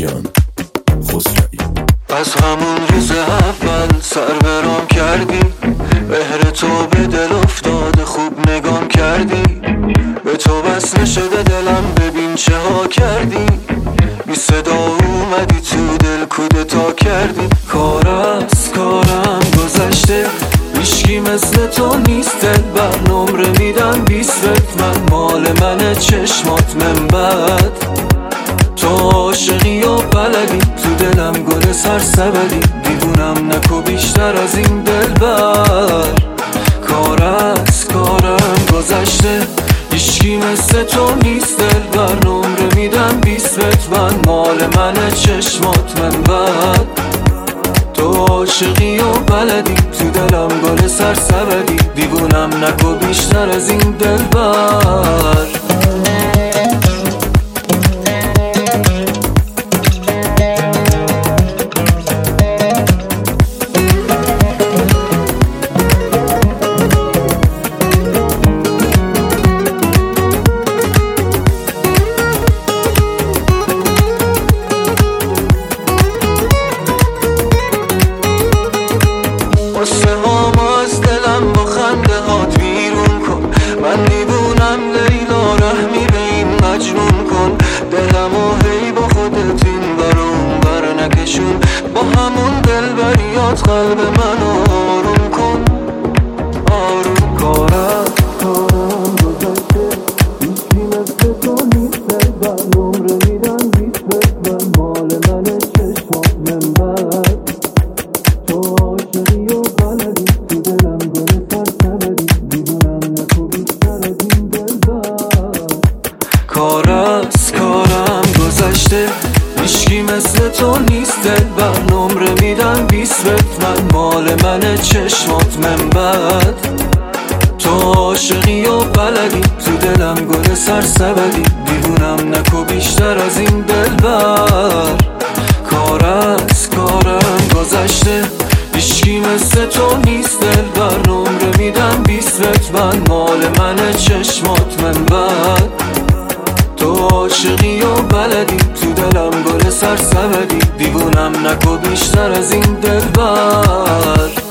کیان خسروی. از همون روز اول سر برام کردی، مهر تو به دل افتاده خوب نگام کردی، به تو بس نشده دلم ببین چه ها کردی، بی صدا اومدی تو دل کودتا کردی. کار از کارم گذشته، هیچکی مثل تو نیست، دلبر نمره میدم 20 من مال منه چشمات من بد، تو عاشقی و بلدی تو دلم گل سرسبدی، دیوونم نکو بیشتر از این دلبر. کار از کارم گذشته، هیچکی مثل تو نیست، دلبر نمره میدم 20 من مال منه چشمات من بد، تو عاشقی و بلدی تو دلم گل سرسبدی، دیوونم نکو بیشتر از این دلبر. قصه هام از دلم با خنده هات بیرون کن، من دیوونم لیلا رحمی به این مجنون کن، دلم و هی با خودت این بر اون بر نکشون، با همون دلبریات قلب منو آروم کن آروم. کارم گذشته، هیچی مثل تو نیست، دلبر نمره میدم 20 من مال منه چشمات من بد، تو عاشقی و بلدی تو دلم گل سرسبدی، دیوونم نکو بیشتر از این دلبر. کار از کارم گذشته، هیچکی مثل تو نیست، دلبر نمره میدم 20 من مال منه چشمات من بد، تو عاشقی و بلدی تو دلم گل سرسبدی، دیوونم نکو بیشتر از این دلبر. کار از کارم گذشته، هیچکی مثل تو نیست، دلبر نمره میدم 20 من مال منه چشمات من بد، تو عاشقی و بلدی تو دلم گل سرسبدی، دیوونم نکو بیشتر از این دلبر.